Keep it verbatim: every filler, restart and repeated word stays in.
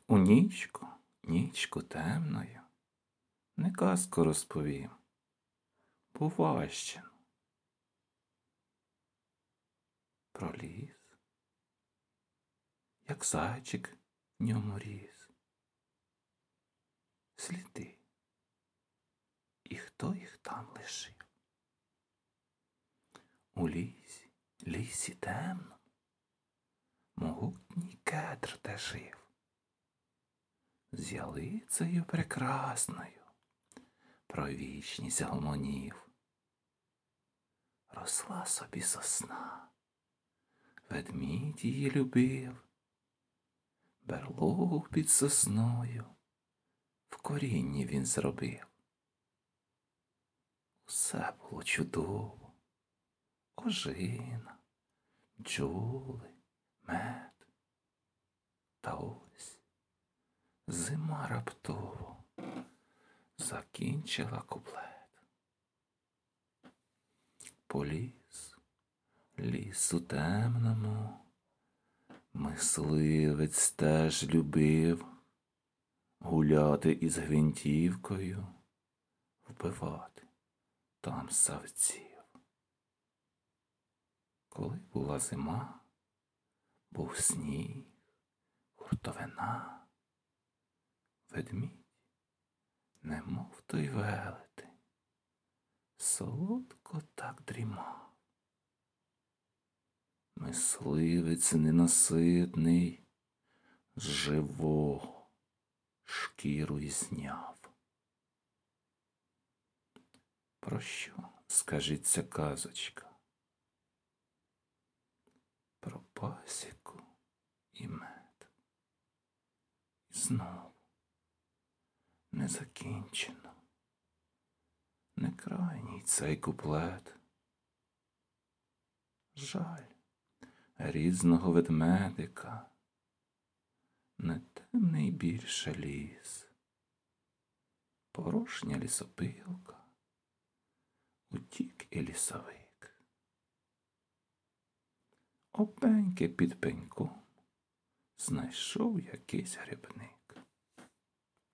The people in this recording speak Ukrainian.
У нічку, нічку темною, не казку розповім, Бувальщину. Про ліс, як зайчик в ньому ріс, сліди, і хто їх там лишив. У лісі, лісі темному, могутній кедр де жив, з ялицею прекрасною про вічність гомонів. Росла собі сосна, ведмідь її любив, берлогу під сосною в корінні він зробив. Усе було чудово, ожина, бджоли, мед. Та ось зима раптово закінчила куплет. По ліс, лісу темному, мисливець теж любив гуляти із гвинтівкою, вбивати там савців. Коли була зима, був сніг, хуртовина, ведмідь, немов той велетень, солодко так дрімав. Мисливець ненаситний з живого шкіру й зняв. Про що, скажіть, ця казочка? Про пасіку і мед. І знову не закінчено, не крайній цей куплет. Жаль різного ведмедика, не темний більше ліс, порожня лісопилка, утік і лісовик. Опеньки під пеньком знайшов якийсь грибник.